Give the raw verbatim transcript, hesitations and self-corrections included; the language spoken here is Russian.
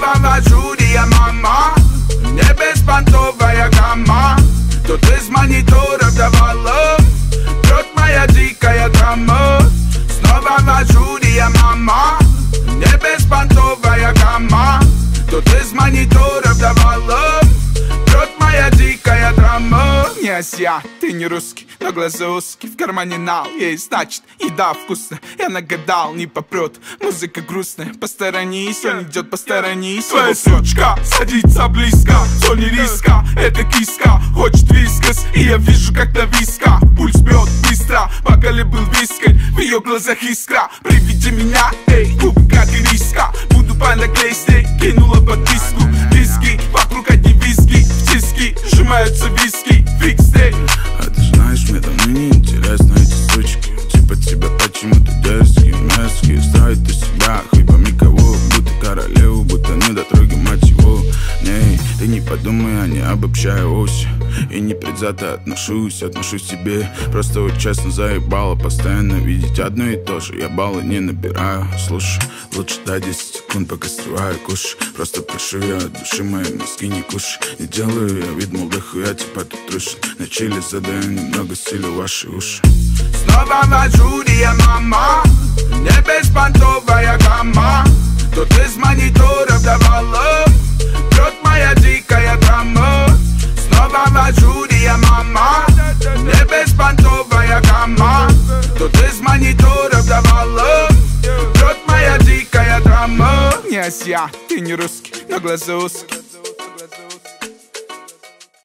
Снова в ажуре я, мама, не беспонтовая гамма. Тут из мониторов до волос прет моя дикая драма. Снова в ажуре я, мама, не беспонтовая гамма. Тут из мониторов до волос прет моя дикая драма. Не азиат, ты не русский, но глаза узкие, в кармане нал есть, значит, еда вкусная. Я нагадал, не попрет, музыка грустная. Посторонись, он идет, посторонись. Твоя сучка садится близко, зоне риска, это киска хочет вискас, и я вижу, как на виска пульс бьет быстро, пока ли был виской, в ее глазах искра. При виде меня, эй, губы как ириска, буду понаглей с ней, кинула подписку. Диски, вокруг одни виски, в тиски сжимаются виски, фикс дей. А ты знаешь, мне давно не интересны эти сучки. Типа тебя почему-то дерзкие, мерзкие. Строит из себя хлебами кого, будто королеву, будто недотроги, мать его. Не, ты не подумай, я не обобщаю ось. И не предвзято отношусь, отношусь к себе. Просто вот честно заебало постоянно видеть одно и то же. Я баллы не набираю, слушай, лучше дай десять секунд, пока срываю куш. Просто прошу я от души, мои мозги не кушай. Не делаю я вид, мол, да хуя типа тут трушит. На чили задаю немного силы ваши уши. Снова в ажуре я, мама, не беспонтовая гамма. Тут из мониторов до волос прет моя дикая драма. Снова в ажуре я, мама, не беспонтовая гамма. Тут из мониторов до волос прет моя дикая драма. Не азиат, ты не русский, но глаза узкие,